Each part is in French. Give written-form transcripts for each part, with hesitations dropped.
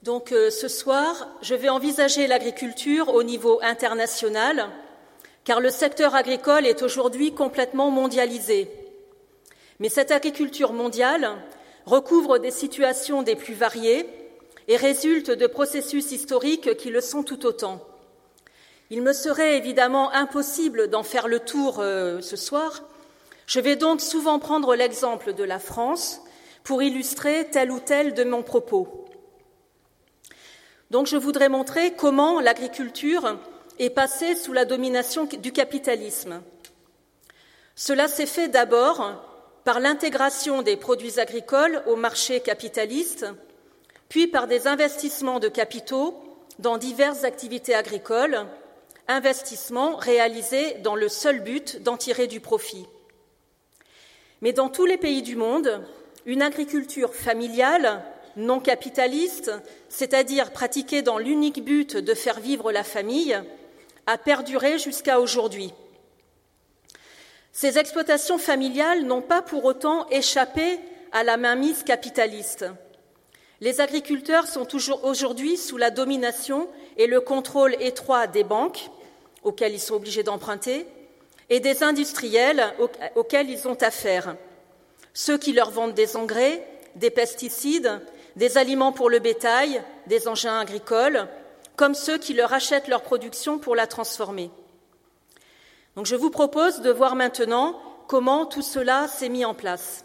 Ce soir, je vais envisager l'agriculture au niveau international, car le secteur agricole est aujourd'hui complètement mondialisé. Mais cette agriculture mondiale recouvre des situations des plus variées et résulte de processus historiques qui le sont tout autant. Il me serait évidemment impossible d'en faire le tour ce soir. Je vais donc souvent prendre l'exemple de la France pour illustrer tel ou tel de mon propos. Donc je voudrais montrer comment l'agriculture est passée sous la domination du capitalisme. Cela s'est fait d'abord par l'intégration des produits agricoles au marché capitaliste, puis par des investissements de capitaux dans diverses activités agricoles, investissements réalisés dans le seul but d'en tirer du profit. Mais dans tous les pays du monde, une agriculture familiale, non capitaliste, c'est-à-dire pratiquée dans l'unique but de faire vivre la famille, a perduré jusqu'à aujourd'hui. Ces exploitations familiales n'ont pas pour autant échappé à la mainmise capitaliste. Les agriculteurs sont toujours aujourd'hui sous la domination et le contrôle étroit des banques, auxquelles ils sont obligés d'emprunter, et des industriels auxquels ils ont affaire, ceux qui leur vendent des engrais, des pesticides, des aliments pour le bétail, des engins agricoles, comme ceux qui leur achètent leur production pour la transformer. Donc je vous propose de voir maintenant comment tout cela s'est mis en place.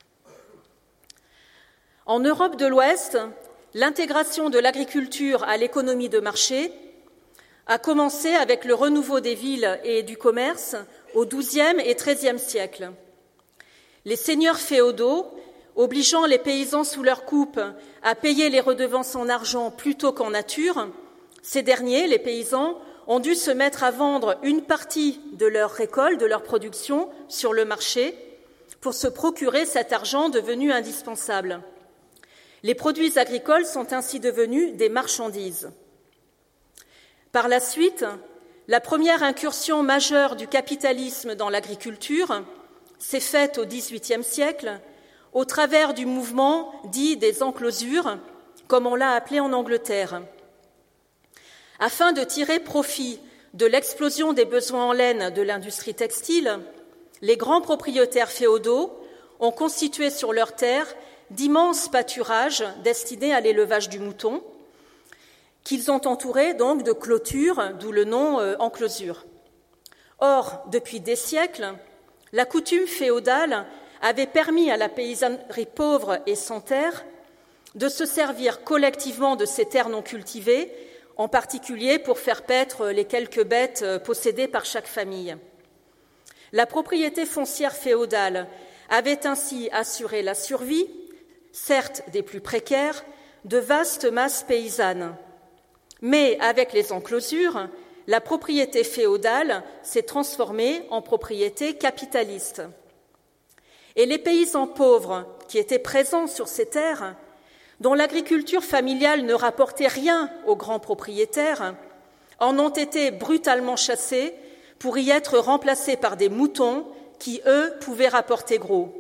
En Europe de l'Ouest, l'intégration de l'agriculture à l'économie de marché a commencé avec le renouveau des villes et du commerce au XIIe et XIIIe siècle. Les seigneurs féodaux, obligeant les paysans sous leur coupe à payer les redevances en argent plutôt qu'en nature, ces derniers, les paysans, ont dû se mettre à vendre une partie de leur récolte, de leur production, sur le marché pour se procurer cet argent devenu indispensable. Les produits agricoles sont ainsi devenus des marchandises. Par la suite, la première incursion majeure du capitalisme dans l'agriculture s'est faite au XVIIIe siècle au travers du mouvement dit des enclosures, comme on l'a appelé en Angleterre. Afin de tirer profit de l'explosion des besoins en laine de l'industrie textile, les grands propriétaires féodaux ont constitué sur leurs terres d'immenses pâturages destinés à l'élevage du mouton, qu'ils ont entourés donc de clôtures, d'où le nom enclosure. Or, depuis des siècles, la coutume féodale avait permis à la paysannerie pauvre et sans terre de se servir collectivement de ces terres non cultivées, en particulier pour faire paître les quelques bêtes possédées par chaque famille. La propriété foncière féodale avait ainsi assuré la survie, certes des plus précaires, de vastes masses paysannes. Mais avec les enclosures, la propriété féodale s'est transformée en propriété capitaliste. Et les paysans pauvres qui étaient présents sur ces terres, dont l'agriculture familiale ne rapportait rien aux grands propriétaires, en ont été brutalement chassés pour y être remplacés par des moutons qui, eux, pouvaient rapporter gros.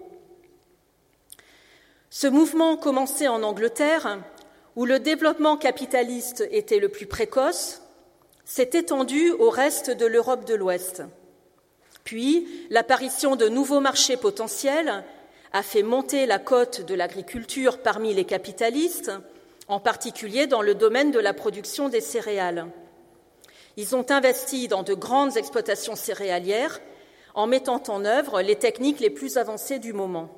Ce mouvement commençait en Angleterre, où le développement capitaliste était le plus précoce, s'est étendu au reste de l'Europe de l'Ouest. Puis, l'apparition de nouveaux marchés potentiels a fait monter la cote de l'agriculture parmi les capitalistes, en particulier dans le domaine de la production des céréales. Ils ont investi dans de grandes exploitations céréalières en mettant en œuvre les techniques les plus avancées du moment.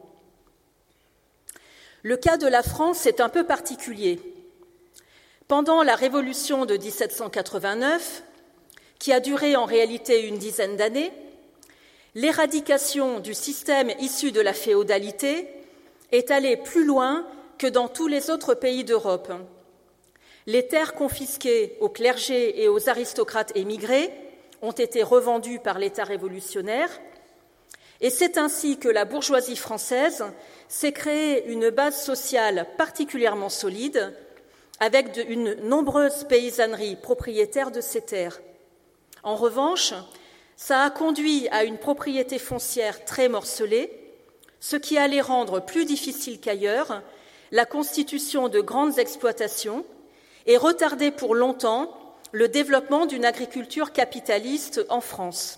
Le cas de la France est un peu particulier. Pendant la Révolution de 1789, qui a duré en réalité une dizaine d'années, l'éradication du système issu de la féodalité est allée plus loin que dans tous les autres pays d'Europe. Les terres confisquées aux clergés et aux aristocrates émigrés ont été revendues par l'État révolutionnaire, et c'est ainsi que la bourgeoisie française s'est créée une base sociale particulièrement solide, avec une nombreuse paysannerie propriétaire de ces terres. En revanche, ça a conduit à une propriété foncière très morcelée, ce qui allait rendre plus difficile qu'ailleurs la constitution de grandes exploitations et retardé pour longtemps le développement d'une agriculture capitaliste en France.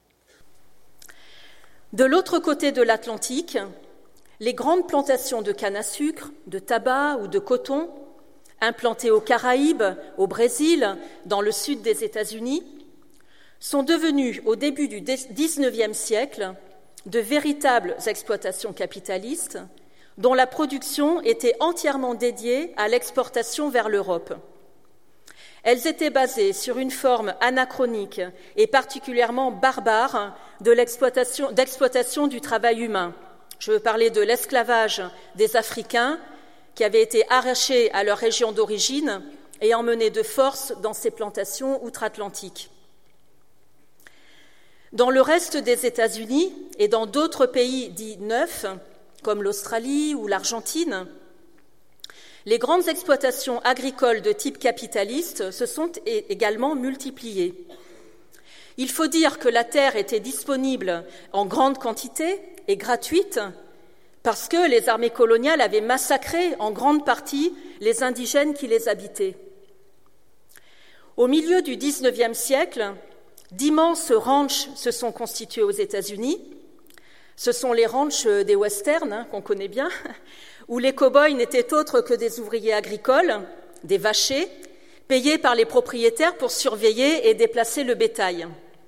De l'autre côté de l'Atlantique, les grandes plantations de canne à sucre, de tabac ou de coton, implantées aux Caraïbes, au Brésil, dans le sud des États-Unis, sont devenues au début du XIXe siècle de véritables exploitations capitalistes dont la production était entièrement dédiée à l'exportation vers l'Europe. Elles étaient basées sur une forme anachronique et particulièrement barbare d'exploitation du travail humain. Je veux parler de l'esclavage des Africains qui avaient été arrachés à leur région d'origine et emmenés de force dans ces plantations outre-Atlantique. Dans le reste des États-Unis et dans d'autres pays dits neufs, comme l'Australie ou l'Argentine, les grandes exploitations agricoles de type capitaliste se sont également multipliées. Il faut dire que la terre était disponible en grande quantité et gratuite parce que les armées coloniales avaient massacré en grande partie les indigènes qui les habitaient. Au milieu du XIXe siècle, d'immenses ranchs se sont constitués aux États-Unis. Ce sont les ranchs des westerns, qu'on connaît bien, où les cow-boys n'étaient autres que des ouvriers agricoles, des vachers, payés par les propriétaires pour surveiller et déplacer le bétail.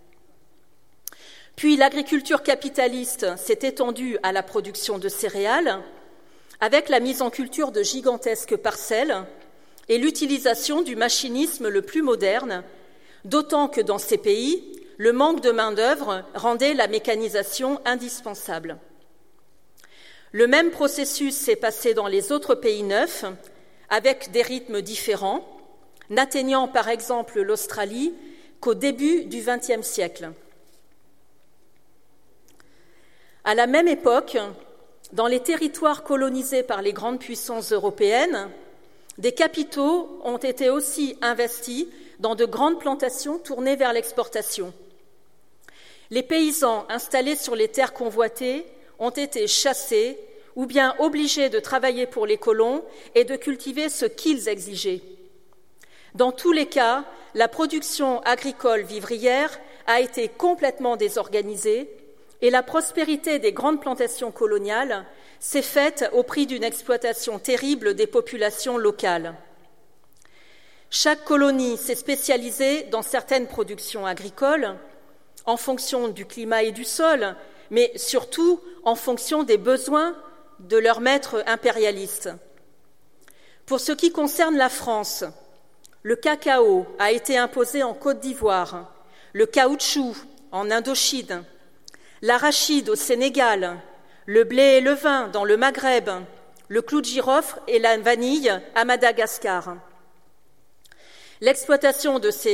Puis l'agriculture capitaliste s'est étendue à la production de céréales, avec la mise en culture de gigantesques parcelles et l'utilisation du machinisme le plus moderne, d'autant que dans ces pays, le manque de main-d'œuvre rendait la mécanisation indispensable. Le même processus s'est passé dans les autres pays neufs, avec des rythmes différents, n'atteignant par exemple l'Australie qu'au début du XXe siècle. À la même époque, dans les territoires colonisés par les grandes puissances européennes, des capitaux ont été aussi investis dans de grandes plantations tournées vers l'exportation. Les paysans installés sur les terres convoitées ont été chassés ou bien obligés de travailler pour les colons et de cultiver ce qu'ils exigeaient. Dans tous les cas, la production agricole vivrière a été complètement désorganisée et la prospérité des grandes plantations coloniales s'est faite au prix d'une exploitation terrible des populations locales. Chaque colonie s'est spécialisée dans certaines productions agricoles, en fonction du climat et du sol, mais surtout en fonction des besoins de leurs maîtres impérialistes. Pour ce qui concerne la France, le cacao a été imposé en Côte d'Ivoire, le caoutchouc en Indochine, l'arachide au Sénégal, le blé et le vin dans le Maghreb, le clou de girofle et la vanille à Madagascar. L'exploitation de ces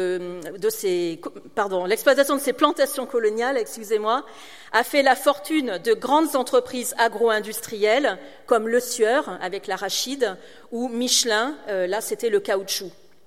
plantations coloniales, a fait la fortune de grandes entreprises agro-industrielles comme Le Sieur avec l'arachide ou Michelin, là c'était le caoutchouc.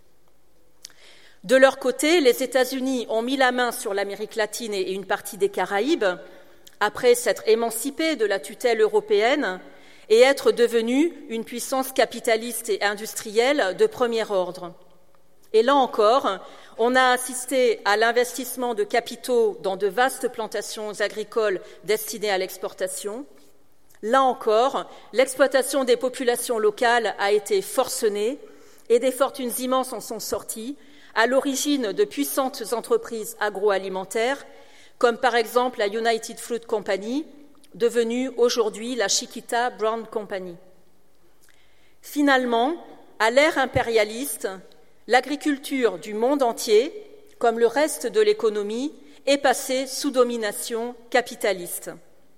De leur côté, les États-Unis ont mis la main sur l'Amérique latine et une partie des Caraïbes, après s'être émancipés de la tutelle européenne et être devenus une puissance capitaliste et industrielle de premier ordre. Et là encore, on a assisté à l'investissement de capitaux dans de vastes plantations agricoles destinées à l'exportation. Là encore, l'exploitation des populations locales a été forcenée et des fortunes immenses en sont sorties, à l'origine de puissantes entreprises agroalimentaires, comme par exemple la United Fruit Company, devenue aujourd'hui la Chiquita Brown Company. Finalement, à l'ère impérialiste, l'agriculture du monde entier, comme le reste de l'économie, est passée sous domination capitaliste.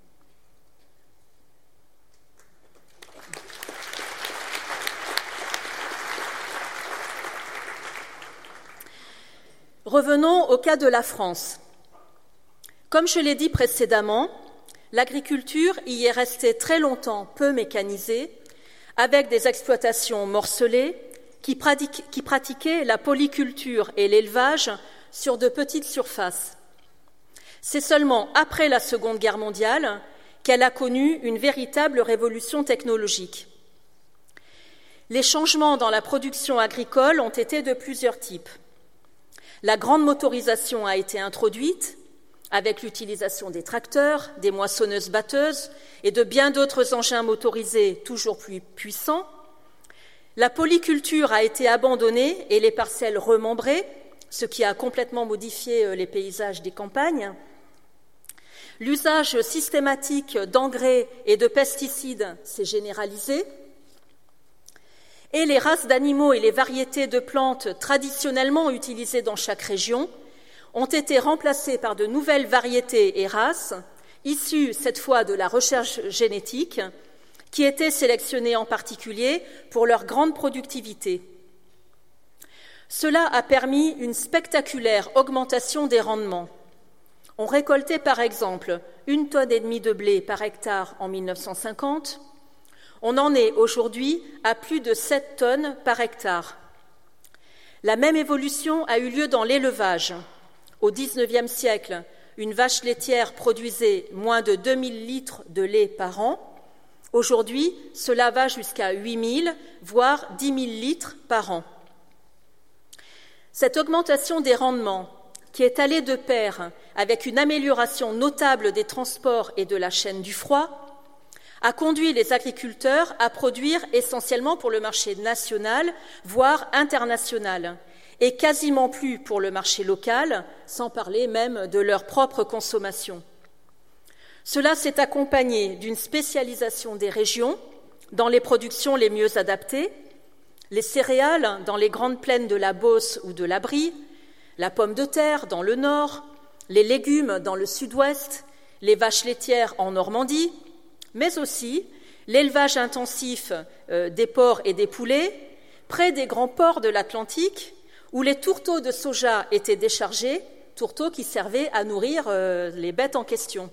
Revenons au cas de la France. Comme je l'ai dit précédemment, l'agriculture y est restée très longtemps peu mécanisée, avec des exploitations morcelées qui pratiquaient la polyculture et l'élevage sur de petites surfaces. C'est seulement après la Seconde Guerre mondiale qu'elle a connu une véritable révolution technologique. Les changements dans la production agricole ont été de plusieurs types. La grande motorisation a été introduite avec l'utilisation des tracteurs, des moissonneuses-batteuses et de bien d'autres engins motorisés toujours plus puissants. La polyculture a été abandonnée et les parcelles remembrées, ce qui a complètement modifié les paysages des campagnes. L'usage systématique d'engrais et de pesticides s'est généralisé. Et les races d'animaux et les variétés de plantes traditionnellement utilisées dans chaque région ont été remplacées par de nouvelles variétés et races, issues cette fois de la recherche génétique, qui étaient sélectionnées en particulier pour leur grande productivité. Cela a permis une spectaculaire augmentation des rendements. On récoltait par exemple 1,5 tonne de blé par hectare en 1950. On en est aujourd'hui à plus de 7 tonnes par hectare. La même évolution a eu lieu dans l'élevage. Au XIXe siècle, une vache laitière produisait moins de 2000 litres de lait par an. Aujourd'hui, cela va jusqu'à 8000, voire 10 000 litres par an. Cette augmentation des rendements, qui est allée de pair avec une amélioration notable des transports et de la chaîne du froid, a conduit les agriculteurs à produire essentiellement pour le marché national, voire international, et quasiment plus pour le marché local, sans parler même de leur propre consommation. Cela s'est accompagné d'une spécialisation des régions dans les productions les mieux adaptées, les céréales dans les grandes plaines de la Beauce ou de la Brie, la pomme de terre dans le nord, les légumes dans le sud-ouest, les vaches laitières en Normandie, mais aussi l'élevage intensif des porcs et des poulets près des grands ports de l'Atlantique où les tourteaux de soja étaient déchargés, tourteaux qui servaient à nourrir les bêtes en question.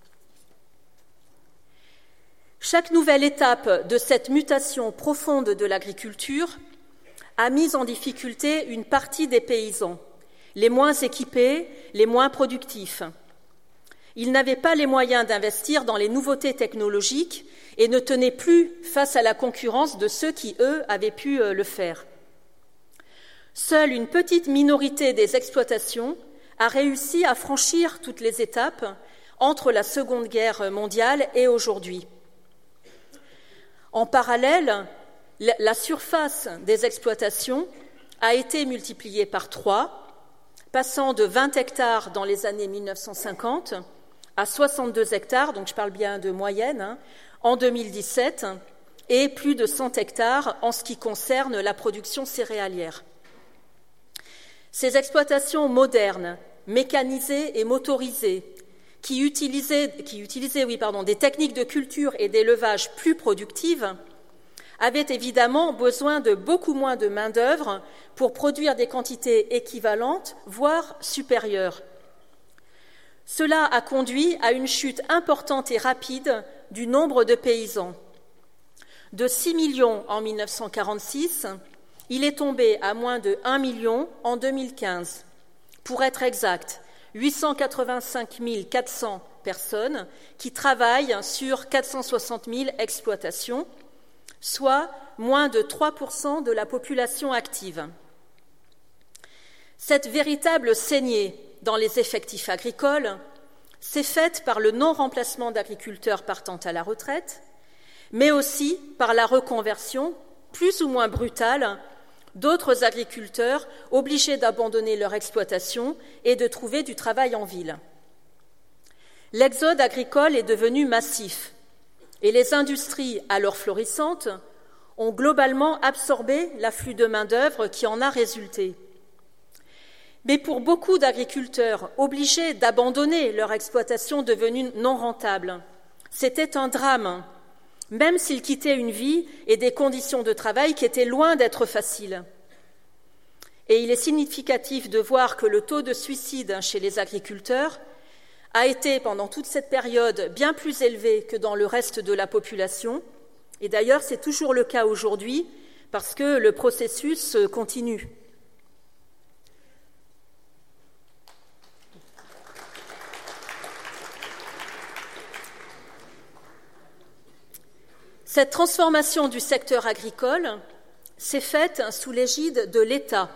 Chaque nouvelle étape de cette mutation profonde de l'agriculture a mis en difficulté une partie des paysans, les moins équipés, les moins productifs. Ils n'avaient pas les moyens d'investir dans les nouveautés technologiques et ne tenaient plus face à la concurrence de ceux qui, eux, avaient pu le faire. Seule une petite minorité des exploitations a réussi à franchir toutes les étapes entre la Seconde Guerre mondiale et aujourd'hui. En parallèle, la surface des exploitations a été multipliée par 3, passant de 20 hectares dans les années 1950 à 62 hectares, donc je parle bien de moyenne, en 2017, et plus de 100 hectares en ce qui concerne la production céréalière. Ces exploitations modernes, mécanisées et motorisées, qui utilisaient des techniques de culture et d'élevage plus productives, avaient évidemment besoin de beaucoup moins de main-d'œuvre pour produire des quantités équivalentes, voire supérieures. Cela a conduit à une chute importante et rapide du nombre de paysans. De 6 millions en 1946, il est tombé à moins de 1 million en 2015. Pour être exact, 885 400 personnes qui travaillent sur 460 000 exploitations, soit moins de 3% de la population active. Cette véritable saignée dans les effectifs agricoles s'est faite par le non-remplacement d'agriculteurs partant à la retraite, mais aussi par la reconversion, plus ou moins brutale, d'autres agriculteurs obligés d'abandonner leur exploitation et de trouver du travail en ville. L'exode agricole est devenu massif et les industries, alors florissantes, ont globalement absorbé l'afflux de main-d'œuvre qui en a résulté. Mais pour beaucoup d'agriculteurs obligés d'abandonner leur exploitation devenue non rentable, c'était un drame, même s'ils quittaient une vie et des conditions de travail qui étaient loin d'être faciles. Et il est significatif de voir que le taux de suicide chez les agriculteurs a été, pendant toute cette période, bien plus élevé que dans le reste de la population. Et d'ailleurs, c'est toujours le cas aujourd'hui, parce que le processus continue. Cette transformation du secteur agricole s'est faite sous l'égide de l'État.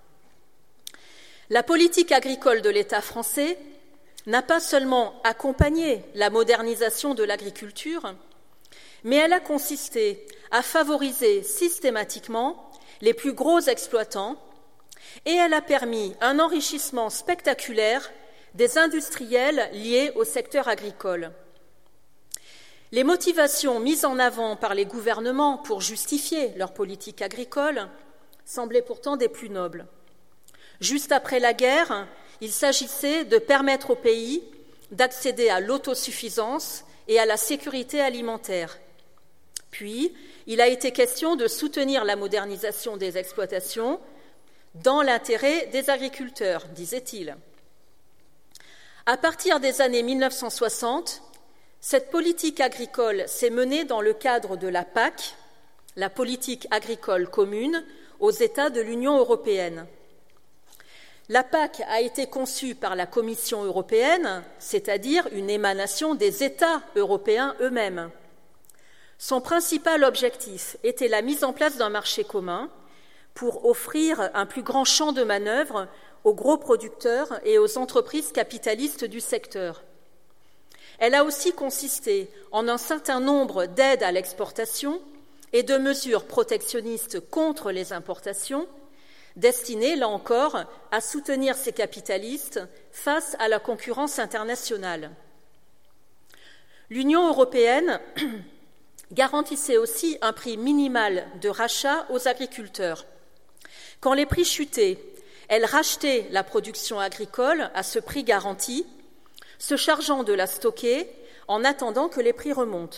La politique agricole de l'État français n'a pas seulement accompagné la modernisation de l'agriculture, mais elle a consisté à favoriser systématiquement les plus gros exploitants et elle a permis un enrichissement spectaculaire des industriels liés au secteur agricole. Les motivations mises en avant par les gouvernements pour justifier leur politique agricole semblaient pourtant des plus nobles. Juste après la guerre, il s'agissait de permettre au pays d'accéder à l'autosuffisance et à la sécurité alimentaire. Puis, il a été question de soutenir la modernisation des exploitations dans l'intérêt des agriculteurs, disait-il. À partir des années 1960, cette politique agricole s'est menée dans le cadre de la PAC, la politique agricole commune, aux États de l'Union européenne. La PAC a été conçue par la Commission européenne, c'est-à-dire une émanation des États européens eux-mêmes. Son principal objectif était la mise en place d'un marché commun pour offrir un plus grand champ de manœuvre aux gros producteurs et aux entreprises capitalistes du secteur. Elle a aussi consisté en un certain nombre d'aides à l'exportation et de mesures protectionnistes contre les importations, destinées, là encore, à soutenir ces capitalistes face à la concurrence internationale. L'Union européenne garantissait aussi un prix minimal de rachat aux agriculteurs. Quand les prix chutaient, elle rachetait la production agricole à ce prix garanti, se chargeant de la stocker en attendant que les prix remontent.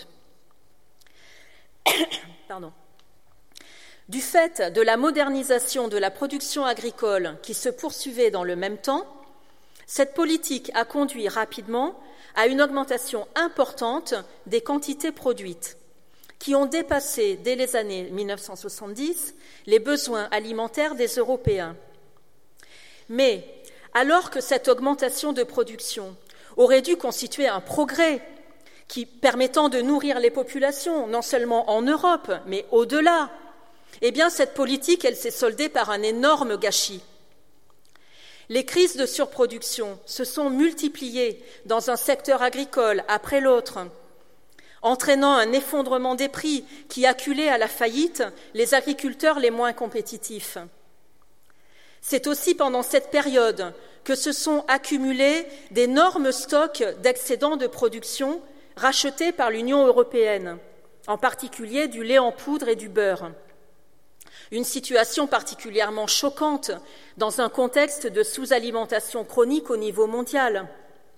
Du fait de la modernisation de la production agricole qui se poursuivait dans le même temps, cette politique a conduit rapidement à une augmentation importante des quantités produites, qui ont dépassé dès les années 1970 les besoins alimentaires des Européens. Mais alors que cette augmentation de production aurait dû constituer un progrès permettant de nourrir les populations, non seulement en Europe, mais au-delà, eh bien, cette politique, elle s'est soldée par un énorme gâchis. Les crises de surproduction se sont multipliées dans un secteur agricole après l'autre, entraînant un effondrement des prix qui acculait à la faillite les agriculteurs les moins compétitifs. C'est aussi pendant cette période que se sont accumulés d'énormes stocks d'excédents de production rachetés par l'Union européenne, en particulier du lait en poudre et du beurre. Une situation particulièrement choquante dans un contexte de sous-alimentation chronique au niveau mondial.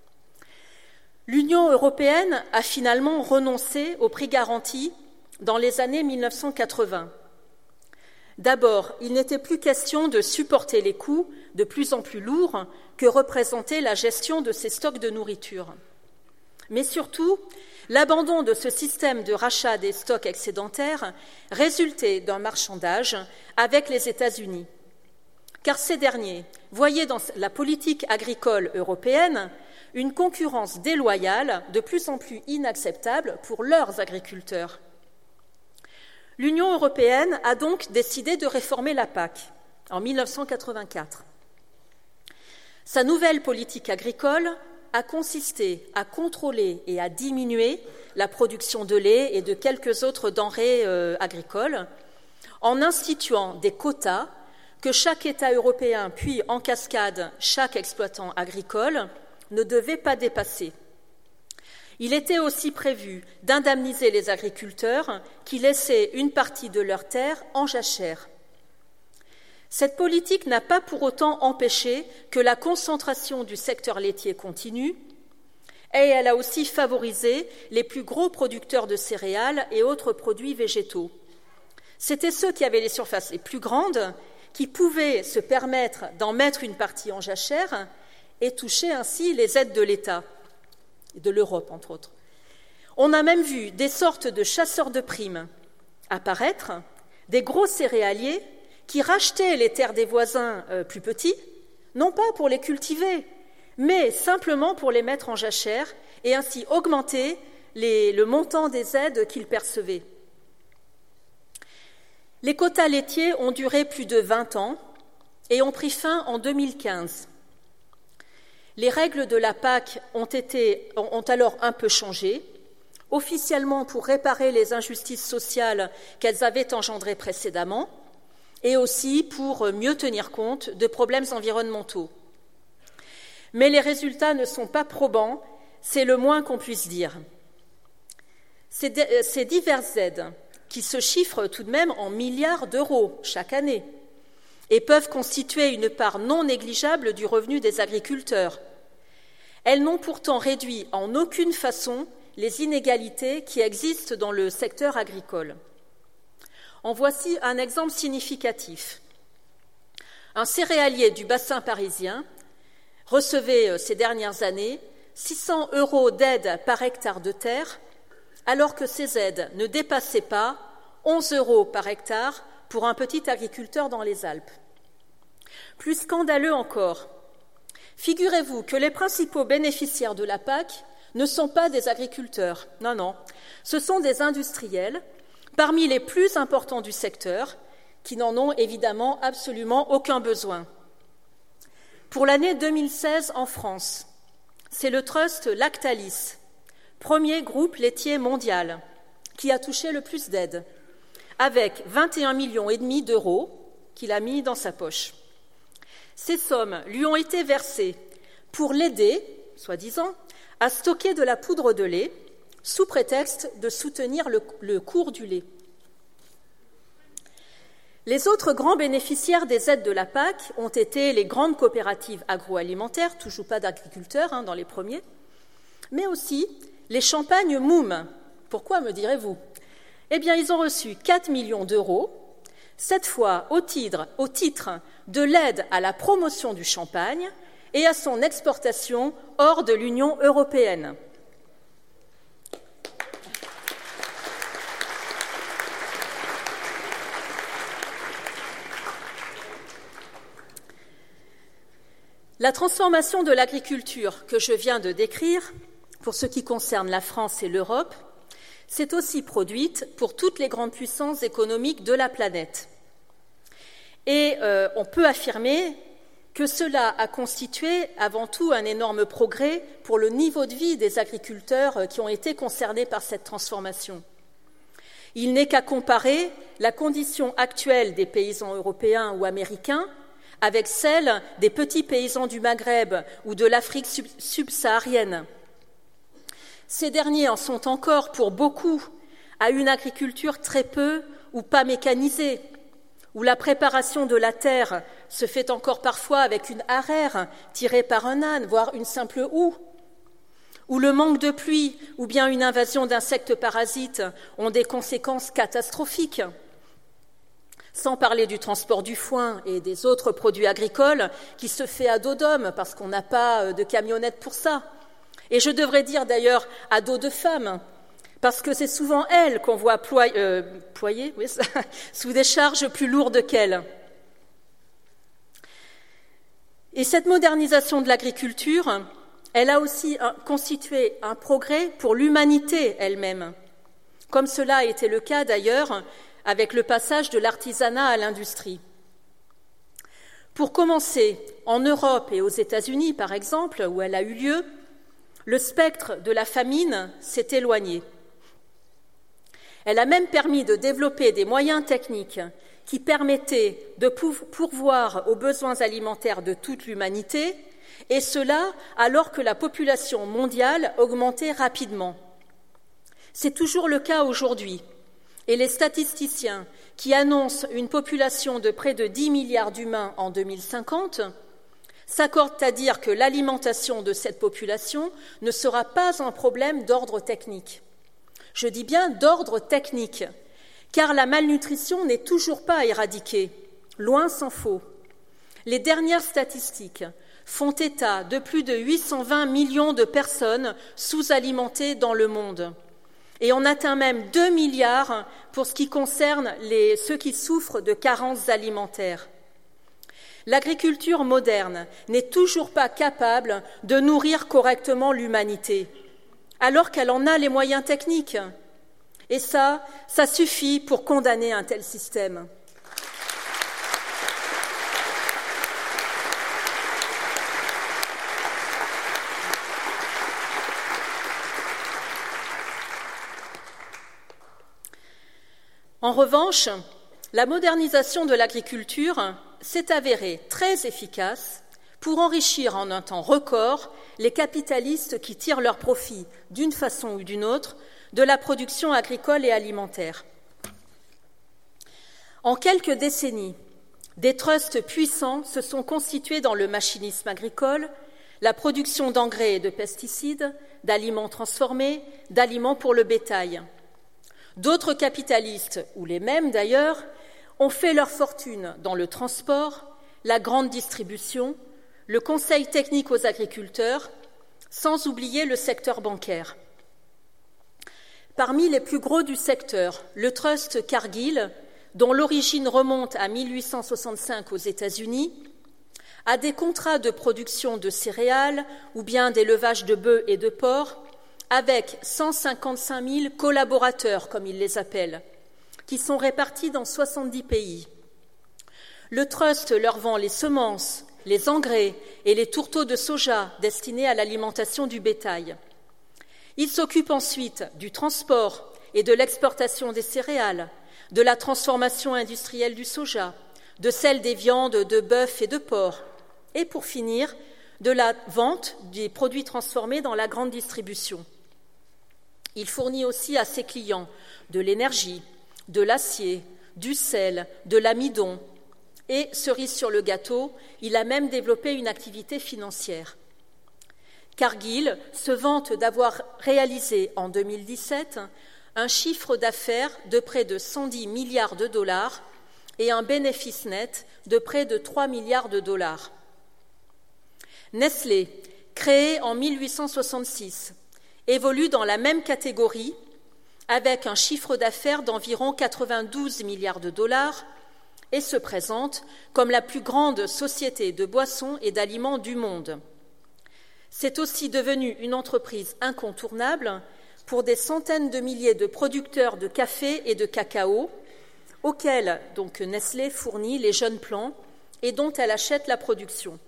L'Union européenne a finalement renoncé au prix garanti dans les années 1980. D'abord, il n'était plus question de supporter les coûts de plus en plus lourds que représentait la gestion de ces stocks de nourriture. Mais surtout, l'abandon de ce système de rachat des stocks excédentaires résultait d'un marchandage avec les États-Unis. Car ces derniers voyaient dans la politique agricole européenne une concurrence déloyale de plus en plus inacceptable pour leurs agriculteurs. L'Union européenne a donc décidé de réformer la PAC en 1984. Sa nouvelle politique agricole a consisté à contrôler et à diminuer la production de lait et de quelques autres denrées agricoles en instituant des quotas que chaque État européen, puis en cascade chaque exploitant agricole, ne devait pas dépasser. Il était aussi prévu d'indemniser les agriculteurs qui laissaient une partie de leurs terres en jachère. Cette politique n'a pas pour autant empêché que la concentration du secteur laitier continue, et elle a aussi favorisé les plus gros producteurs de céréales et autres produits végétaux. C'étaient ceux qui avaient les surfaces les plus grandes, qui pouvaient se permettre d'en mettre une partie en jachère et toucher ainsi les aides de l'État, et de l'Europe entre autres. On a même vu des sortes de chasseurs de primes apparaître, des gros céréaliers qui rachetaient les terres des voisins plus petits, non pas pour les cultiver, mais simplement pour les mettre en jachère et ainsi augmenter le montant des aides qu'ils percevaient. Les quotas laitiers ont duré plus de 20 ans et ont pris fin en 2015. Les règles de la PAC ont alors un peu changé, officiellement pour réparer les injustices sociales qu'elles avaient engendrées précédemment, et aussi pour mieux tenir compte de problèmes environnementaux. Mais les résultats ne sont pas probants, c'est le moins qu'on puisse dire. Ces diverses aides, qui se chiffrent tout de même en milliards d'euros chaque année, et peuvent constituer une part non négligeable du revenu des agriculteurs, elles n'ont pourtant réduit en aucune façon les inégalités qui existent dans le secteur agricole. En voici un exemple significatif. Un céréalier du bassin parisien recevait ces dernières années 600 € d'aide par hectare de terre, alors que ces aides ne dépassaient pas 11 € par hectare pour un petit agriculteur dans les Alpes. Plus scandaleux encore, figurez-vous que les principaux bénéficiaires de la PAC ne sont pas des agriculteurs. Non, ce sont des industriels, parmi les plus importants du secteur, qui n'en ont évidemment absolument aucun besoin. Pour l'année 2016 en France, c'est le trust Lactalis, premier groupe laitier mondial, qui a touché le plus d'aides, avec 21,5 millions d'euros qu'il a mis dans sa poche. Ces sommes lui ont été versées pour l'aider, soi-disant, à stocker de la poudre de lait, sous prétexte de soutenir le cours du lait. Les autres grands bénéficiaires des aides de la PAC ont été les grandes coopératives agroalimentaires, toujours pas d'agriculteurs dans les premiers, mais aussi les champagnes Moum. Pourquoi, me direz-vous ? Eh bien, ils ont reçu 4 millions d'euros, cette fois au titre de l'aide à la promotion du champagne et à son exportation hors de l'Union européenne. La transformation de l'agriculture que je viens de décrire, pour ce qui concerne la France et l'Europe, s'est aussi produite pour toutes les grandes puissances économiques de la planète. Et on peut affirmer que cela a constitué avant tout un énorme progrès pour le niveau de vie des agriculteurs qui ont été concernés par cette transformation. Il n'est qu'à comparer la condition actuelle des paysans européens ou américains avec celle des petits paysans du Maghreb ou de l'Afrique subsaharienne. Ces derniers en sont encore, pour beaucoup, à une agriculture très peu ou pas mécanisée, où la préparation de la terre se fait encore parfois avec une arère tirée par un âne, voire une simple houe, où le manque de pluie ou bien une invasion d'insectes parasites ont des conséquences catastrophiques. Sans parler du transport du foin et des autres produits agricoles qui se fait à dos d'homme parce qu'on n'a pas de camionnette pour ça. Et je devrais dire d'ailleurs à dos de femme, parce que c'est souvent elles qu'on voit ployer sous des charges plus lourdes qu'elles. Et cette modernisation de l'agriculture, elle a aussi constitué un progrès pour l'humanité elle-même, comme cela a été le cas d'ailleurs avec le passage de l'artisanat à l'industrie. Pour commencer, en Europe et aux États-Unis, par exemple, où elle a eu lieu, le spectre de la famine s'est éloigné. Elle a même permis de développer des moyens techniques qui permettaient de pourvoir aux besoins alimentaires de toute l'humanité, et cela alors que la population mondiale augmentait rapidement. C'est toujours le cas aujourd'hui. Et les statisticiens qui annoncent une population de près de 10 milliards d'humains en 2050 s'accordent à dire que l'alimentation de cette population ne sera pas un problème d'ordre technique. Je dis bien d'ordre technique, car la malnutrition n'est toujours pas éradiquée, loin s'en faut. Les dernières statistiques font état de plus de 820 millions de personnes sous-alimentées dans le monde. Et on atteint même 2 milliards pour ce qui concerne ceux qui souffrent de carences alimentaires. L'agriculture moderne n'est toujours pas capable de nourrir correctement l'humanité, alors qu'elle en a les moyens techniques. Et ça suffit pour condamner un tel système. En revanche, la modernisation de l'agriculture s'est avérée très efficace pour enrichir en un temps record les capitalistes qui tirent leur profit, d'une façon ou d'une autre, de la production agricole et alimentaire. En quelques décennies, des trusts puissants se sont constitués dans le machinisme agricole, la production d'engrais et de pesticides, d'aliments transformés, d'aliments pour le bétail. D'autres capitalistes, ou les mêmes d'ailleurs, ont fait leur fortune dans le transport, la grande distribution, le conseil technique aux agriculteurs, sans oublier le secteur bancaire. Parmi les plus gros du secteur, le trust Cargill, dont l'origine remonte à 1865 aux États-Unis, a des contrats de production de céréales ou bien d'élevage de bœufs et de porcs avec 155 000 collaborateurs, comme ils les appellent, qui sont répartis dans 70 pays. Le trust leur vend les semences, les engrais et les tourteaux de soja destinés à l'alimentation du bétail. Il s'occupe ensuite du transport et de l'exportation des céréales, de la transformation industrielle du soja, de celle des viandes de bœuf et de porc, et pour finir, de la vente des produits transformés dans la grande distribution. Il fournit aussi à ses clients de l'énergie, de l'acier, du sel, de l'amidon, et, cerise sur le gâteau, il a même développé une activité financière. Cargill se vante d'avoir réalisé en 2017 un chiffre d'affaires de près de 110 milliards de dollars et un bénéfice net de près de 3 milliards de dollars. Nestlé, créé en 1866, évolue dans la même catégorie avec un chiffre d'affaires d'environ 92 milliards de dollars et se présente comme la plus grande société de boissons et d'aliments du monde. C'est aussi devenu une entreprise incontournable pour des centaines de milliers de producteurs de café et de cacao, auxquels donc Nestlé fournit les jeunes plants et dont elle achète la production.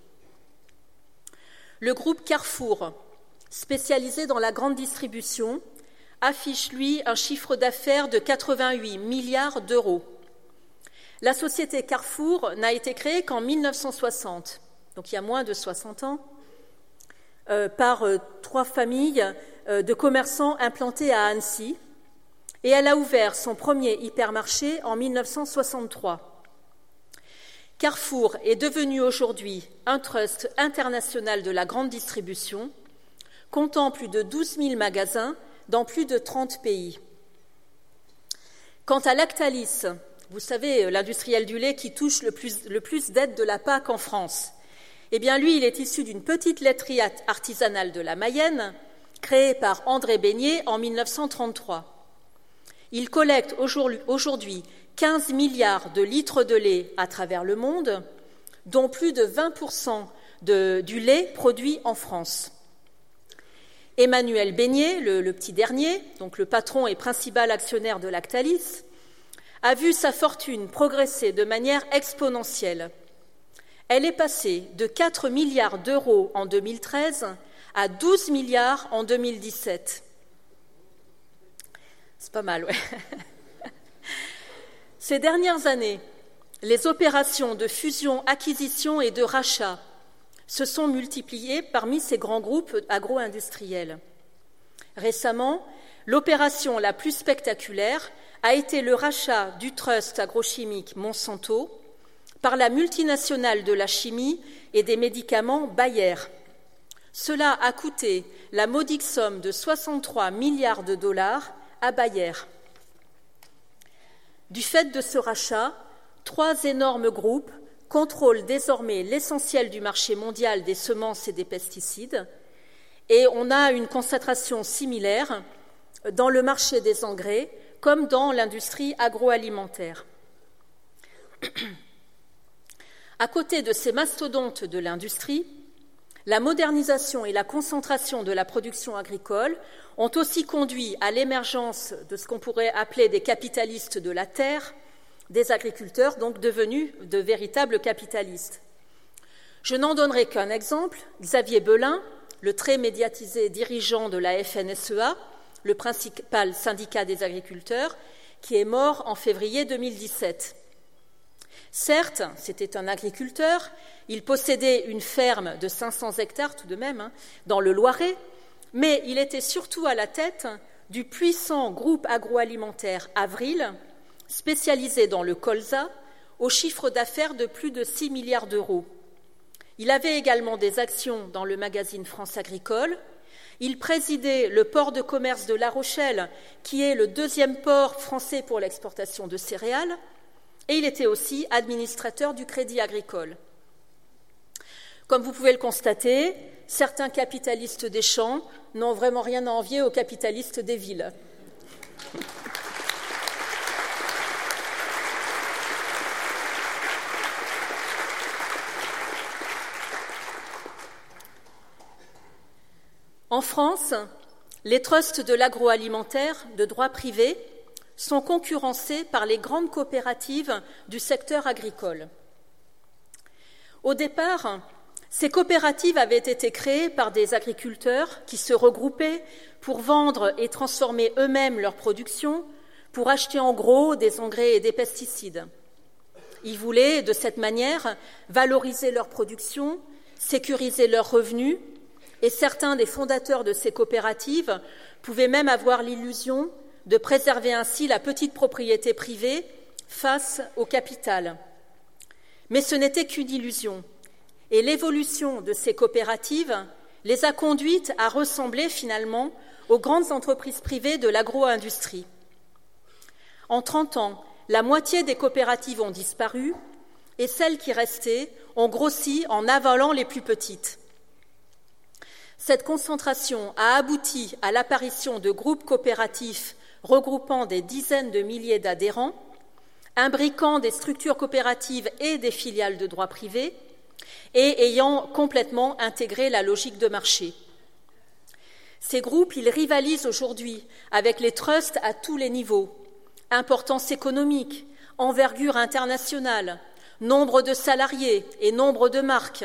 Le groupe Carrefour, spécialisé dans la grande distribution, affiche, lui, un chiffre d'affaires de 88 milliards d'euros. La société Carrefour n'a été créée qu'en 1960, donc il y a moins de 60 ans, par 3 familles de commerçants implantés à Annecy, et elle a ouvert son premier hypermarché en 1963. Carrefour est devenu aujourd'hui un trust international de la grande distribution, comptant plus de 12 000 magasins dans plus de 30 pays. Quant à Lactalis, vous savez, l'industriel du lait qui touche le plus d'aides de la PAC en France, eh bien lui, il est issu d'une petite laiterie artisanale de la Mayenne, créée par André Beignet en 1933. Il collecte aujourd'hui 15 milliards de litres de lait à travers le monde, dont plus de 20% du lait produit en France. Emmanuel Beignet, le petit dernier, donc le patron et principal actionnaire de Lactalis, a vu sa fortune progresser de manière exponentielle. Elle est passée de 4 milliards d'euros en 2013 à 12 milliards en 2017. C'est pas mal, ouais. Ces dernières années, les opérations de fusion, acquisition et de rachat se sont multipliées parmi ces grands groupes agro-industriels. Récemment, l'opération la plus spectaculaire a été le rachat du trust agrochimique Monsanto par la multinationale de la chimie et des médicaments Bayer. Cela a coûté la modique somme de 63 milliards de dollars à Bayer. Du fait de ce rachat, 3 énormes groupes contrôlent désormais l'essentiel du marché mondial des semences et des pesticides, et on a une concentration similaire dans le marché des engrais comme dans l'industrie agroalimentaire. À côté de ces mastodontes de l'industrie, La modernisation et la concentration de la production agricole ont aussi conduit à l'émergence de ce qu'on pourrait appeler des capitalistes de la terre, des agriculteurs donc devenus de véritables capitalistes. Je n'en donnerai qu'un exemple, Xavier Belin, le très médiatisé dirigeant de la FNSEA, le principal syndicat des agriculteurs, qui est mort en février 2017. Certes, c'était un agriculteur, il possédait une ferme de 500 hectares tout de même, dans le Loiret, mais il était surtout à la tête du puissant groupe agroalimentaire Avril, spécialisé dans le colza, au chiffre d'affaires de plus de 6 milliards d'euros. Il avait également des actions dans le magazine France Agricole. Il présidait le port de commerce de La Rochelle, qui est le deuxième port français pour l'exportation de céréales, et il était aussi administrateur du Crédit Agricole. Comme vous pouvez le constater, certains capitalistes des champs n'ont vraiment rien à envier aux capitalistes des villes. En France, les trusts de l'agroalimentaire de droit privé sont concurrencés par les grandes coopératives du secteur agricole. Au départ, ces coopératives avaient été créées par des agriculteurs qui se regroupaient pour vendre et transformer eux-mêmes leur production, pour acheter en gros des engrais et des pesticides. Ils voulaient, de cette manière, valoriser leur production, sécuriser leurs revenus, et certains des fondateurs de ces coopératives pouvaient même avoir l'illusion de préserver ainsi la petite propriété privée face au capital. Mais ce n'était qu'une illusion, et l'évolution de ces coopératives les a conduites à ressembler finalement aux grandes entreprises privées de l'agro-industrie. En 30 ans, la moitié des coopératives ont disparu, et celles qui restaient ont grossi en avalant les plus petites. Cette concentration a abouti à l'apparition de groupes coopératifs regroupant des dizaines de milliers d'adhérents, imbriquant des structures coopératives et des filiales de droit privé et ayant complètement intégré la logique de marché. Ces groupes, ils rivalisent aujourd'hui avec les trusts à tous les niveaux, importance économique, envergure internationale, nombre de salariés et nombre de marques.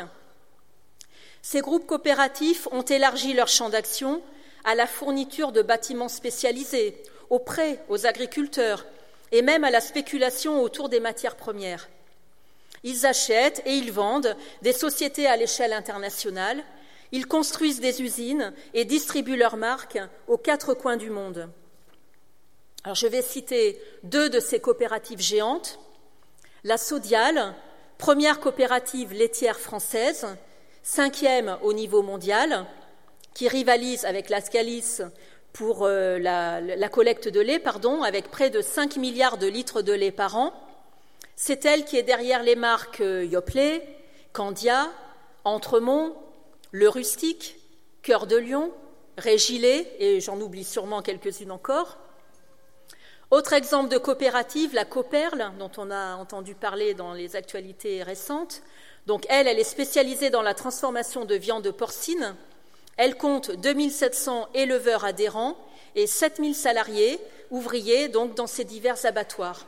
Ces groupes coopératifs ont élargi leur champ d'action à la fourniture de bâtiments spécialisés, aux prêts aux agriculteurs et même à la spéculation autour des matières premières. Ils achètent et ils vendent des sociétés à l'échelle internationale, ils construisent des usines et distribuent leurs marques aux 4 coins du monde. Alors, je vais citer 2 de ces coopératives géantes. La Sodial, première coopérative laitière française, 5e au niveau mondial, qui rivalise avec l'Ascalis pour la collecte de lait, avec près de 5 milliards de litres de lait par an. C'est elle qui est derrière les marques Yoplait, Candia, Entremont, Le Rustique, Cœur de Lion, Régilait, et j'en oublie sûrement quelques-unes encore. Autre exemple de coopérative, la Coperle, dont on a entendu parler dans les actualités récentes. Donc elle est spécialisée dans la transformation de viande porcine. Elle compte 2700 éleveurs adhérents et 7000 salariés, ouvriers, donc dans ces divers abattoirs.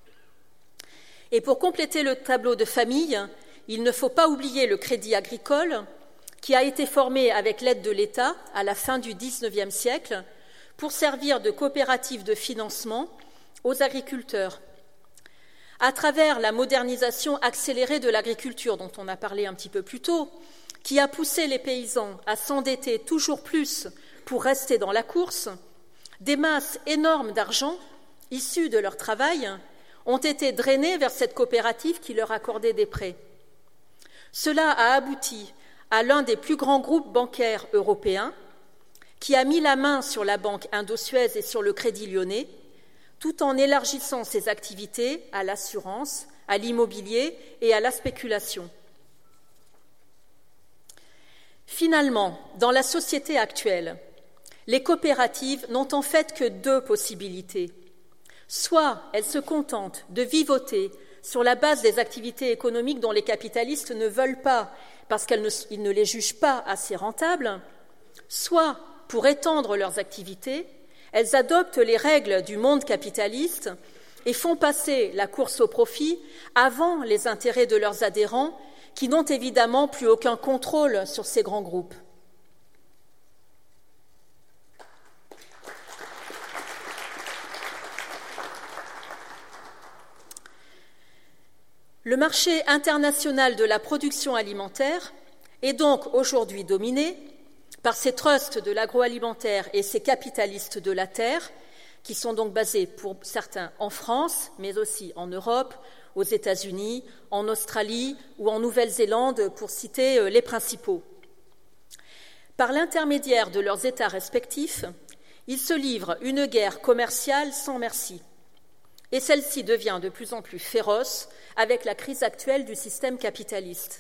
Et pour compléter le tableau de famille, il ne faut pas oublier le Crédit Agricole, qui a été formé avec l'aide de l'État à la fin du XIXe siècle pour servir de coopérative de financement aux agriculteurs. À travers la modernisation accélérée de l'agriculture, dont on a parlé un petit peu plus tôt, qui a poussé les paysans à s'endetter toujours plus pour rester dans la course, des masses énormes d'argent, issues de leur travail, ont été drainées vers cette coopérative qui leur accordait des prêts. Cela a abouti à l'un des plus grands groupes bancaires européens, qui a mis la main sur la banque Indosuez et sur le Crédit Lyonnais, tout en élargissant ses activités à l'assurance, à l'immobilier et à la spéculation. Finalement, dans la société actuelle, les coopératives n'ont en fait que 2 possibilités. Soit elles se contentent de vivoter sur la base des activités économiques dont les capitalistes ne veulent pas, parce qu'ils ne les jugent pas assez rentables, soit pour étendre leurs activités, elles adoptent les règles du monde capitaliste et font passer la course au profit avant les intérêts de leurs adhérents, qui n'ont évidemment plus aucun contrôle sur ces grands groupes. Le marché international de la production alimentaire est donc aujourd'hui dominé par ces trusts de l'agroalimentaire et ces capitalistes de la terre, qui sont donc basés pour certains en France, mais aussi en Europe, aux États-Unis, en Australie ou en Nouvelle-Zélande, pour citer les principaux. Par l'intermédiaire de leurs États respectifs, ils se livrent une guerre commerciale sans merci. Et celle-ci devient de plus en plus féroce avec la crise actuelle du système capitaliste.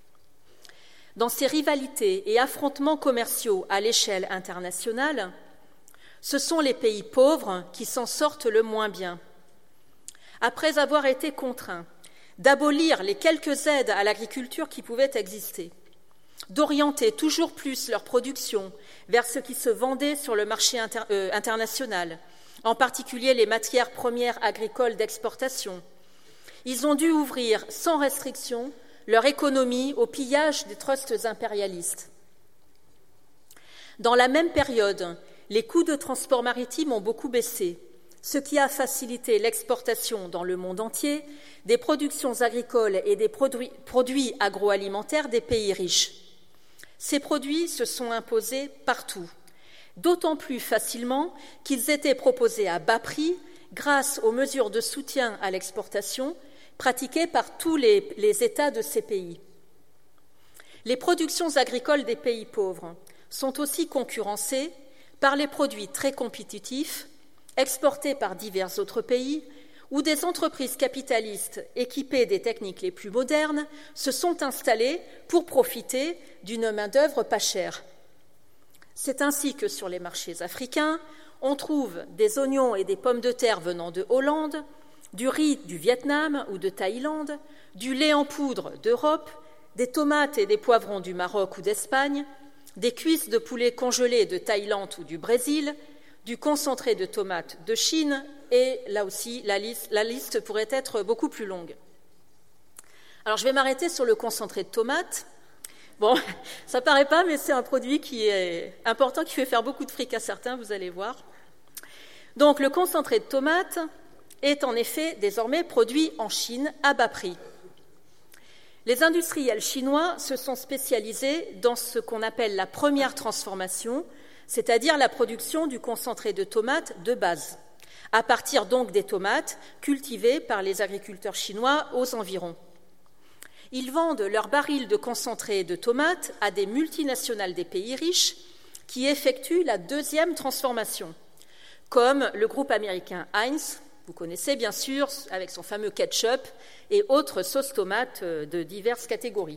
Dans ces rivalités et affrontements commerciaux à l'échelle internationale, ce sont les pays pauvres qui s'en sortent le moins bien. Après avoir été contraints d'abolir les quelques aides à l'agriculture qui pouvaient exister, d'orienter toujours plus leur production vers ce qui se vendait sur le marché international, en particulier les matières premières agricoles d'exportation, ils ont dû ouvrir sans restriction leur économie au pillage des trusts impérialistes. Dans la même période, les coûts de transport maritime ont beaucoup baissé, ce qui a facilité l'exportation dans le monde entier des productions agricoles et des produits agroalimentaires des pays riches. Ces produits se sont imposés partout, d'autant plus facilement qu'ils étaient proposés à bas prix grâce aux mesures de soutien à l'exportation pratiquées par tous les États de ces pays. Les productions agricoles des pays pauvres sont aussi concurrencées par les produits très compétitifs exportés par divers autres pays où des entreprises capitalistes équipées des techniques les plus modernes se sont installées pour profiter d'une main-d'œuvre pas chère. C'est ainsi que sur les marchés africains, on trouve des oignons et des pommes de terre venant de Hollande, du riz du Vietnam ou de Thaïlande, du lait en poudre d'Europe, des tomates et des poivrons du Maroc ou d'Espagne, des cuisses de poulet congelées de Thaïlande ou du Brésil, du concentré de tomates de Chine, et là aussi, la liste pourrait être beaucoup plus longue. Alors, je vais m'arrêter sur le concentré de tomates. Bon, ça ne paraît pas, mais c'est un produit qui est important, qui fait faire beaucoup de fric à certains, vous allez voir. Donc, le concentré de tomates est en effet désormais produit en Chine à bas prix. Les industriels chinois se sont spécialisés dans ce qu'on appelle la première transformation, c'est-à-dire la production du concentré de tomates de base, à partir donc des tomates cultivées par les agriculteurs chinois aux environs. Ils vendent leurs barils de concentré de tomates à des multinationales des pays riches qui effectuent la deuxième transformation, comme le groupe américain Heinz, vous connaissez bien sûr, avec son fameux ketchup et autres sauces tomates de diverses catégories.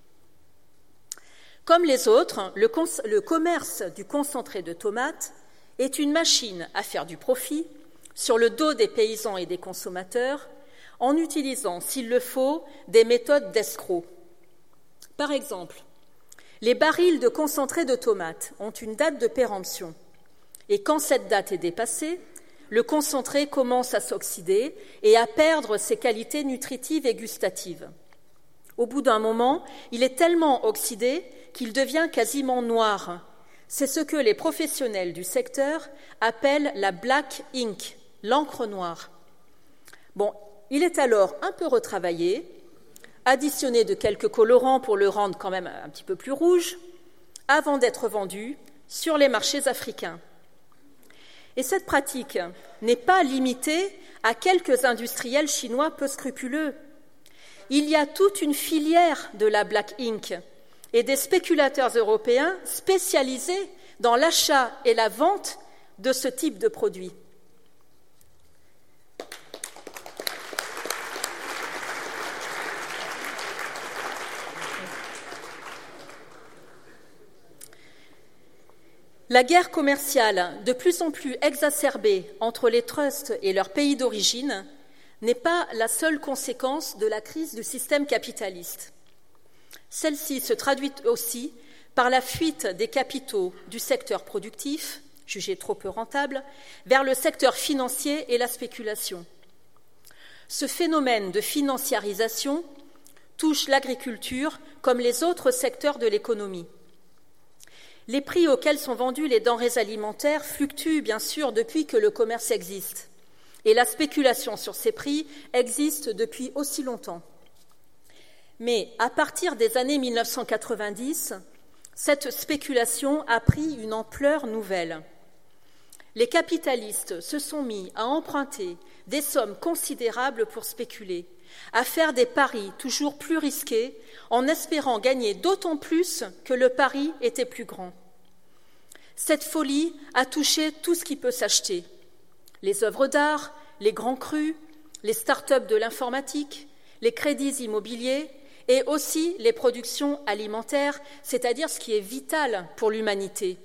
Comme les autres, le commerce du concentré de tomates est une machine à faire du profit sur le dos des paysans et des consommateurs en utilisant, s'il le faut, des méthodes d'escroc. Par exemple, les barils de concentré de tomates ont une date de péremption et quand cette date est dépassée, le concentré commence à s'oxyder et à perdre ses qualités nutritives et gustatives. Au bout d'un moment, il est tellement oxydé qu'il devient quasiment noir. C'est ce que les professionnels du secteur appellent la black ink, l'encre noire. Bon, il est alors un peu retravaillé, additionné de quelques colorants pour le rendre quand même un petit peu plus rouge, avant d'être vendu sur les marchés africains. Et cette pratique n'est pas limitée à quelques industriels chinois peu scrupuleux. Il y a toute une filière de la black ink et des spéculateurs européens spécialisés dans l'achat et la vente de ce type de produits. La guerre commerciale, de plus en plus exacerbée entre les trusts et leurs pays d'origine, n'est pas la seule conséquence de la crise du système capitaliste. Celle-ci se traduit aussi par la fuite des capitaux du secteur productif, jugé trop peu rentable, vers le secteur financier et la spéculation. Ce phénomène de financiarisation touche l'agriculture comme les autres secteurs de l'économie. Les prix auxquels sont vendues les denrées alimentaires fluctuent bien sûr depuis que le commerce existe. Et la spéculation sur ces prix existe depuis aussi longtemps. Mais à partir des années 1990, cette spéculation a pris une ampleur nouvelle. Les capitalistes se sont mis à emprunter des sommes considérables pour spéculer, à faire des paris toujours plus risqués, en espérant gagner d'autant plus que le pari était plus grand. Cette folie a touché tout ce qui peut s'acheter. Les œuvres d'art, les grands crus, les start-up de l'informatique, les crédits immobiliers et aussi les productions alimentaires, c'est-à-dire ce qui est vital pour l'humanité.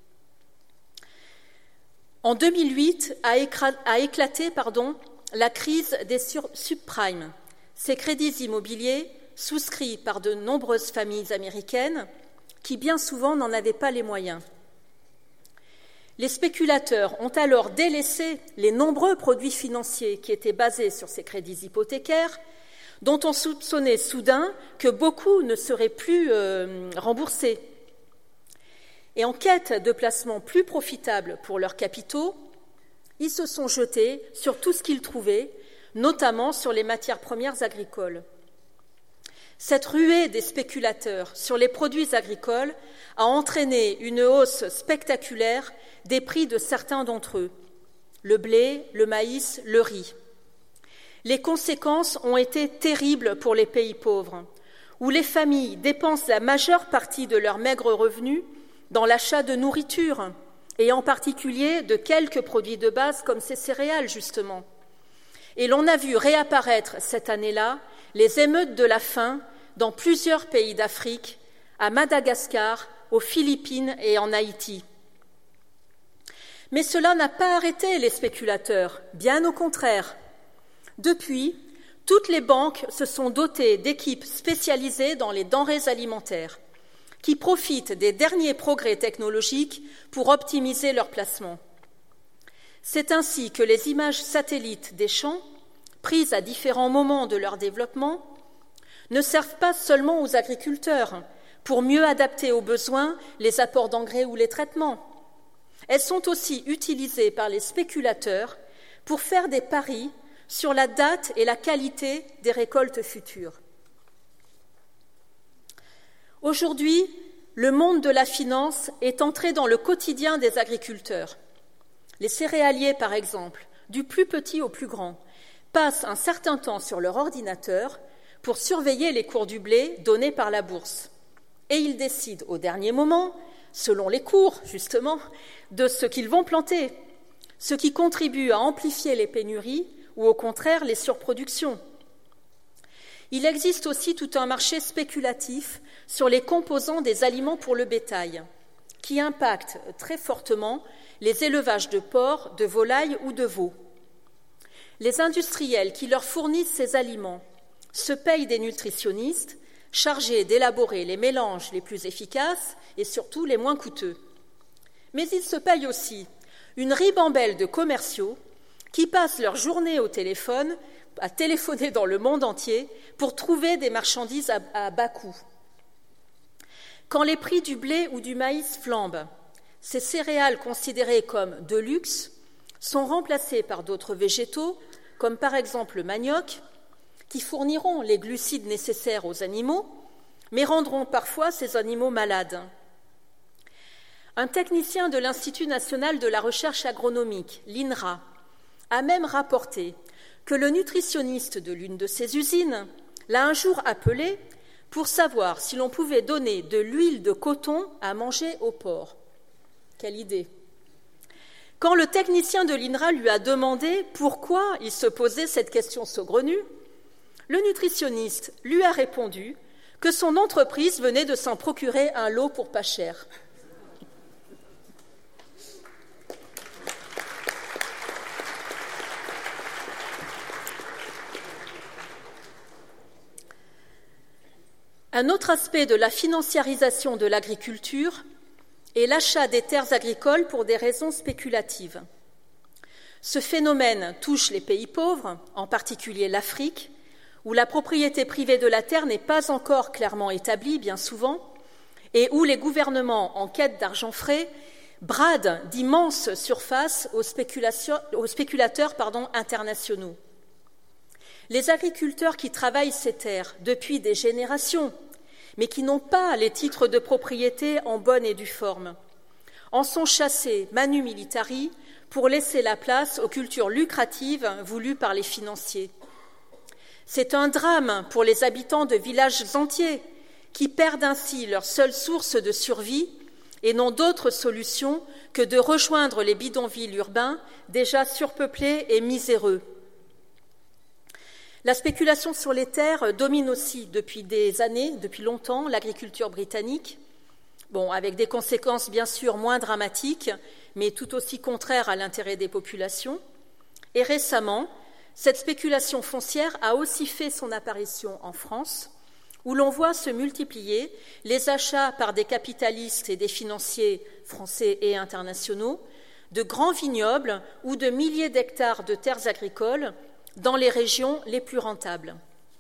En 2008 a éclaté la crise des subprimes, ces crédits immobiliers souscrits par de nombreuses familles américaines qui bien souvent n'en avaient pas les moyens. Les spéculateurs ont alors délaissé les nombreux produits financiers qui étaient basés sur ces crédits hypothécaires, dont on soupçonnait soudain que beaucoup ne seraient plus remboursés. Et en quête de placements plus profitables pour leurs capitaux, ils se sont jetés sur tout ce qu'ils trouvaient, notamment sur les matières premières agricoles. Cette ruée des spéculateurs sur les produits agricoles a entraîné une hausse spectaculaire des prix de certains d'entre eux, le blé, le maïs, le riz. Les conséquences ont été terribles pour les pays pauvres, où les familles dépensent la majeure partie de leurs maigres revenus dans l'achat de nourriture, et en particulier de quelques produits de base comme ces céréales, justement. Et l'on a vu réapparaître cette année-là les émeutes de la faim dans plusieurs pays d'Afrique, à Madagascar, aux Philippines et en Haïti. Mais cela n'a pas arrêté les spéculateurs, bien au contraire. Depuis, toutes les banques se sont dotées d'équipes spécialisées dans les denrées alimentaires, qui profitent des derniers progrès technologiques pour optimiser leur placement. C'est ainsi que les images satellites des champs, prises à différents moments de leur développement, ne servent pas seulement aux agriculteurs pour mieux adapter aux besoins les apports d'engrais ou les traitements. Elles sont aussi utilisées par les spéculateurs pour faire des paris sur la date et la qualité des récoltes futures. Aujourd'hui, le monde de la finance est entré dans le quotidien des agriculteurs. Les céréaliers, par exemple, du plus petit au plus grand, passent un certain temps sur leur ordinateur pour surveiller les cours du blé donnés par la bourse. Et ils décident au dernier moment, selon les cours, justement, de ce qu'ils vont planter, ce qui contribue à amplifier les pénuries ou au contraire les surproductions. Il existe aussi tout un marché spéculatif sur les composants des aliments pour le bétail, qui impacte très fortement les élevages de porcs, de volailles ou de veaux. Les industriels qui leur fournissent ces aliments se payent des nutritionnistes chargés d'élaborer les mélanges les plus efficaces et surtout les moins coûteux. Mais ils se payent aussi une ribambelle de commerciaux qui passent leur journée au téléphone, à téléphoner dans le monde entier pour trouver des marchandises à bas coût. Quand les prix du blé ou du maïs flambent, ces céréales considérées comme de luxe sont remplacées par d'autres végétaux, comme par exemple le manioc, qui fourniront les glucides nécessaires aux animaux, mais rendront parfois ces animaux malades. Un technicien de l'Institut national de la recherche agronomique, l'INRA, a même rapporté que le nutritionniste de l'une de ces usines l'a un jour appelé pour savoir si l'on pouvait donner de l'huile de coton à manger aux porcs. Quelle idée! Quand le technicien de l'INRA lui a demandé pourquoi il se posait cette question saugrenue, le nutritionniste lui a répondu que son entreprise venait de s'en procurer un lot pour pas cher. Un autre aspect de la financiarisation de l'agriculture est l'achat des terres agricoles pour des raisons spéculatives. Ce phénomène touche les pays pauvres, en particulier l'Afrique, où la propriété privée de la terre n'est pas encore clairement établie, bien souvent, et où les gouvernements en quête d'argent frais bradent d'immenses surfaces aux spéculateurs internationaux. Les agriculteurs qui travaillent ces terres depuis des générations, mais qui n'ont pas les titres de propriété en bonne et due forme, en sont chassés manu militari pour laisser la place aux cultures lucratives voulues par les financiers. C'est un drame pour les habitants de villages entiers qui perdent ainsi leur seule source de survie et n'ont d'autre solution que de rejoindre les bidonvilles urbains déjà surpeuplés et miséreux. La spéculation sur les terres domine aussi depuis des années, depuis longtemps, l'agriculture britannique, avec des conséquences bien sûr moins dramatiques, mais tout aussi contraires à l'intérêt des populations. Et récemment, cette spéculation foncière a aussi fait son apparition en France, où l'on voit se multiplier les achats par des capitalistes et des financiers français et internationaux de grands vignobles ou de milliers d'hectares de terres agricoles dans les régions les plus rentables.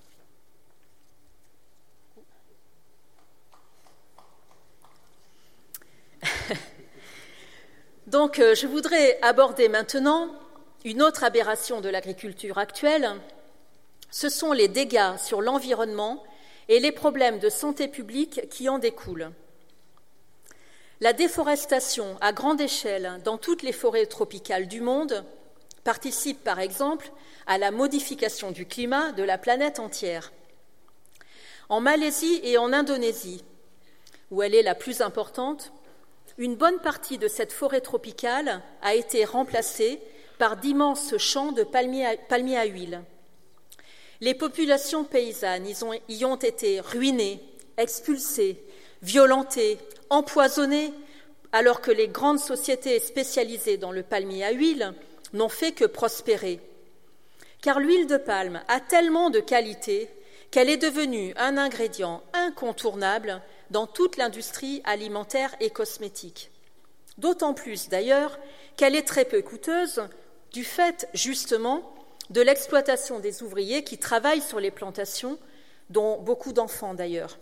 Donc, je voudrais aborder maintenant une autre aberration de l'agriculture actuelle. Ce sont les dégâts sur l'environnement et les problèmes de santé publique qui en découlent. La déforestation à grande échelle dans toutes les forêts tropicales du monde participe par exemple à la modification du climat de la planète entière. En Malaisie et en Indonésie, où elle est la plus importante, une bonne partie de cette forêt tropicale a été remplacée par d'immenses champs de palmiers à huile. Les populations paysannes y ont été ruinées, expulsées, violentées, empoisonnées, alors que les grandes sociétés spécialisées dans le palmier à huile n'ont fait que prospérer. Car l'huile de palme a tellement de qualité qu'elle est devenue un ingrédient incontournable dans toute l'industrie alimentaire et cosmétique. D'autant plus d'ailleurs qu'elle est très peu coûteuse du fait justement de l'exploitation des ouvriers qui travaillent sur les plantations, dont beaucoup d'enfants d'ailleurs.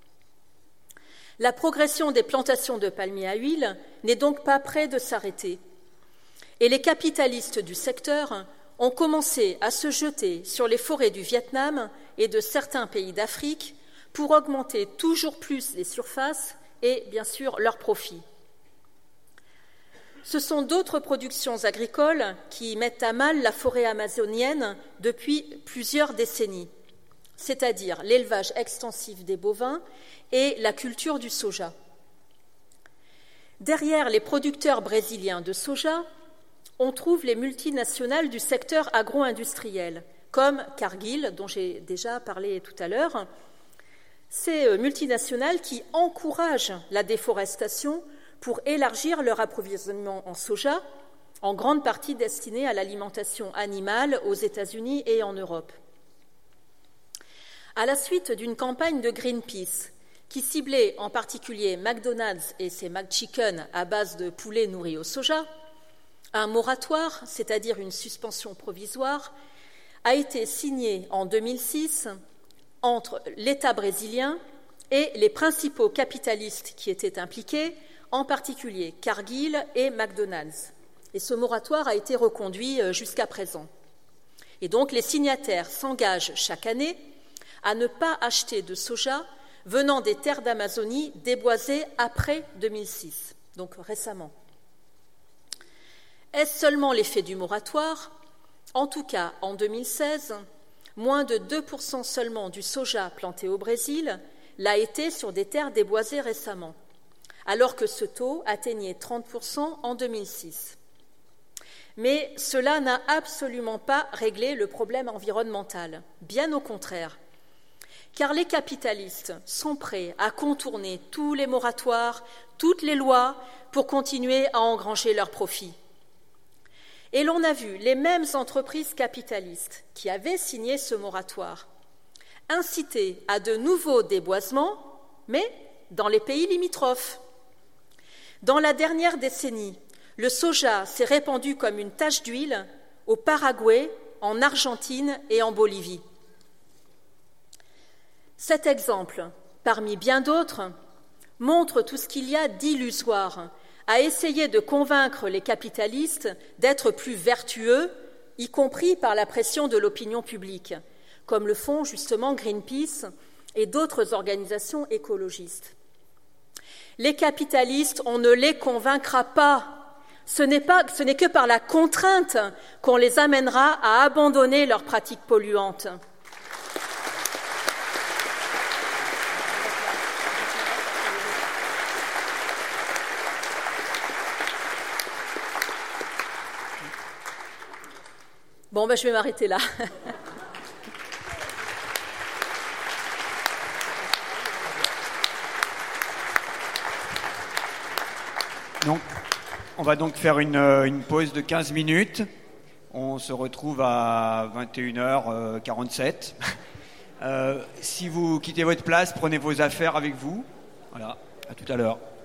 La progression des plantations de palmiers à huile n'est donc pas près de s'arrêter. Et les capitalistes du secteur ont commencé à se jeter sur les forêts du Vietnam et de certains pays d'Afrique pour augmenter toujours plus les surfaces et, bien sûr, leurs profits. Ce sont d'autres productions agricoles qui mettent à mal la forêt amazonienne depuis plusieurs décennies, c'est-à-dire l'élevage extensif des bovins et la culture du soja. Derrière les producteurs brésiliens de soja, on trouve les multinationales du secteur agro-industriel, comme Cargill, dont j'ai déjà parlé tout à l'heure. Ces multinationales qui encouragent la déforestation pour élargir leur approvisionnement en soja, en grande partie destiné à l'alimentation animale aux États-Unis et en Europe. À la suite d'une campagne de Greenpeace qui ciblait en particulier McDonald's et ses McChicken à base de poulet nourri au soja, un moratoire, c'est-à-dire une suspension provisoire, a été signé en 2006 entre l'État brésilien et les principaux capitalistes qui étaient impliqués, en particulier Cargill et McDonald's. Et ce moratoire a été reconduit jusqu'à présent. Et donc les signataires s'engagent chaque année à ne pas acheter de soja venant des terres d'Amazonie déboisées après 2006, donc récemment. Est-ce seulement l'effet du moratoire ? En tout cas, en 2016, moins de 2% seulement du soja planté au Brésil l'a été sur des terres déboisées récemment, alors que ce taux atteignait 30% en 2006. Mais cela n'a absolument pas réglé le problème environnemental, bien au contraire, car les capitalistes sont prêts à contourner tous les moratoires, toutes les lois pour continuer à engranger leurs profits. Et l'on a vu les mêmes entreprises capitalistes qui avaient signé ce moratoire inciter à de nouveaux déboisements, mais dans les pays limitrophes. Dans la dernière décennie, le soja s'est répandu comme une tache d'huile au Paraguay, en Argentine et en Bolivie. Cet exemple, parmi bien d'autres, montre tout ce qu'il y a d'illusoire à essayer de convaincre les capitalistes d'être plus vertueux, y compris par la pression de l'opinion publique, comme le font justement Greenpeace et d'autres organisations écologistes. Les capitalistes, on ne les convaincra pas. Ce n'est que par la contrainte qu'on les amènera à abandonner leurs pratiques polluantes. Bon, je vais m'arrêter là. Donc, on va donc faire une pause de 15 minutes. On se retrouve à 21h47. Si vous quittez votre place, prenez vos affaires avec vous. Voilà, à tout à l'heure.